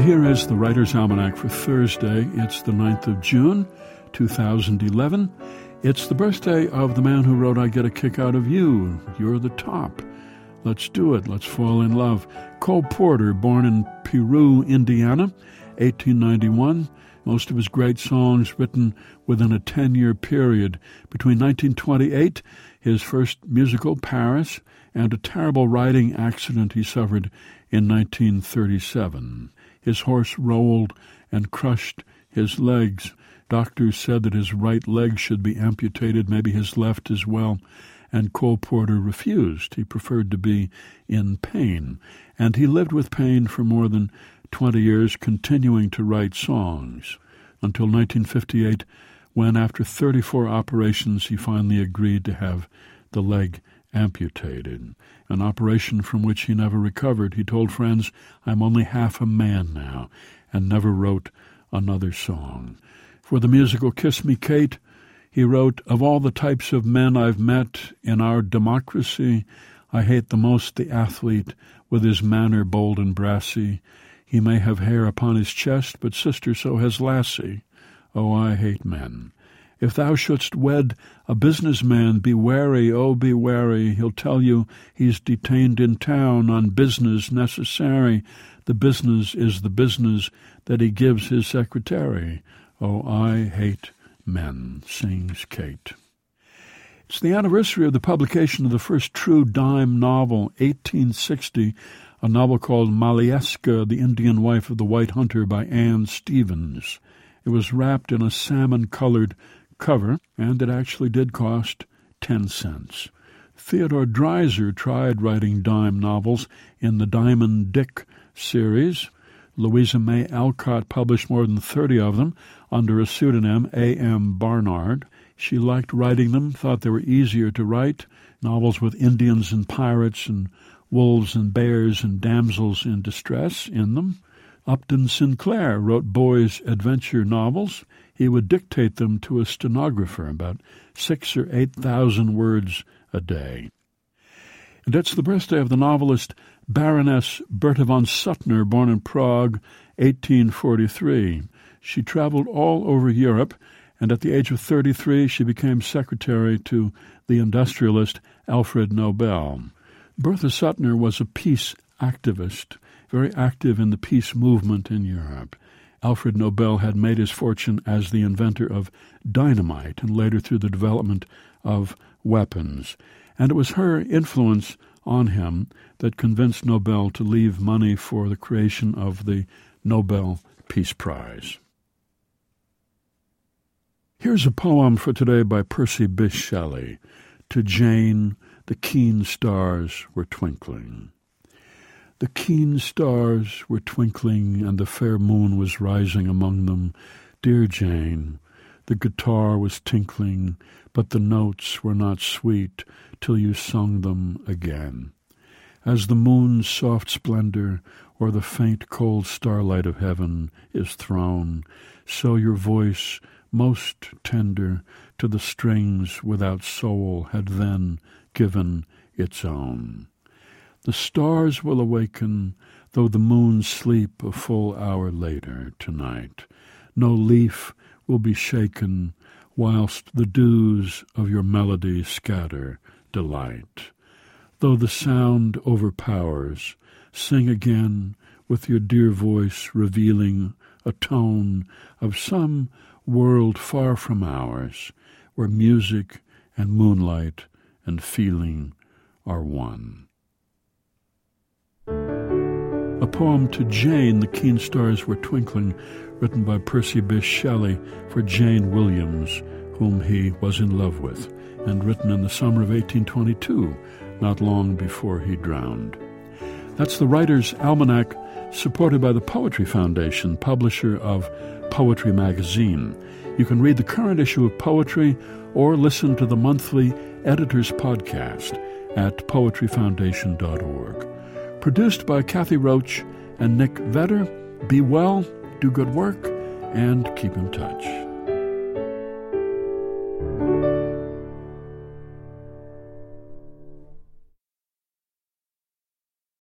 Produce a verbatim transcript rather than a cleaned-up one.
here is the Writer's Almanac for Thursday. It's the ninth of June, two thousand eleven. It's the birthday of the man who wrote I Get a Kick Out of You. You're the top. Let's do it. Let's fall in love. Cole Porter, born in Peru, Indiana, eighteen ninety-one. Most of his great songs written within a ten-year period. Between nineteen twenty-eight, his first musical, Paris, and a terrible riding accident he suffered in nineteen thirty-seven. His horse rolled and crushed his legs. Doctors said that his right leg should be amputated, maybe his left as well, and Cole Porter refused. He preferred to be in pain, and he lived with pain for more than twenty years, continuing to write songs, until nineteen fifty-eight, when after thirty-four operations he finally agreed to have the leg amputated, an operation from which he never recovered. He told friends, "I'm only half a man now," and never wrote another song. For the musical Kiss Me, Kate, he wrote, "Of all the types of men I've met in our democracy, I hate the most the athlete with his manner bold and brassy. He may have hair upon his chest, but sister, so has Lassie. Oh, I hate men. If thou shouldst wed a businessman, be wary, oh, be wary. He'll tell you he's detained in town on business necessary. The business is the business that he gives his secretary. Oh, I hate men," sings Kate. It's the anniversary of the publication of the first true dime novel, eighteen sixty, a novel called Malieska, the Indian Wife of the White Hunter by Anne Stevens. It was wrapped in a salmon-colored cover, and it actually did cost ten cents. Theodore Dreiser tried writing dime novels in the Diamond Dick series. Louisa May Alcott published more than thirty of them under a pseudonym, A M Barnard. She liked writing them, thought they were easier to write, novels with Indians and pirates and wolves and bears and damsels in distress in them. Upton Sinclair wrote boys' adventure novels. He would dictate them to a stenographer, about six or eight thousand words a day. And it's the birthday of the novelist Baroness Bertha von Suttner, born in Prague, eighteen forty-three. She traveled all over Europe, and at the age of thirty-three she became secretary to the industrialist Alfred Nobel. Bertha Suttner was a peace activist, very active in the peace movement in Europe. Alfred Nobel had made his fortune as the inventor of dynamite and later through the development of weapons. And it was her influence on him that convinced Nobel to leave money for the creation of the Nobel Peace Prize. Here's a poem for today by Percy Bysshe Shelley. To Jane, the keen stars were twinkling. The keen stars were twinkling, and the fair moon was rising among them. Dear Jane, the guitar was tinkling, but the notes were not sweet till you sung them again. As the moon's soft splendor o'er the faint cold starlight of heaven is thrown, so your voice, most tender to the strings without soul, had then given its own. The stars will awaken, though the moon sleep a full hour later tonight. No leaf will be shaken, whilst the dews of your melody scatter delight. Though the sound overpowers, sing again with your dear voice, revealing a tone of some world far from ours, where music and moonlight and feeling are one. A poem to Jane, the keen stars were twinkling, written by Percy Bysshe Shelley for Jane Williams, whom he was in love with, and written in the summer of eighteen twenty-two, not long before he drowned. That's the Writer's Almanac, supported by the Poetry Foundation, publisher of Poetry Magazine. You can read the current issue of Poetry or listen to the monthly Editor's Podcast at poetry foundation dot org. Produced by Kathy Roach and Nick Vedder. Be well, do good work, and keep in touch.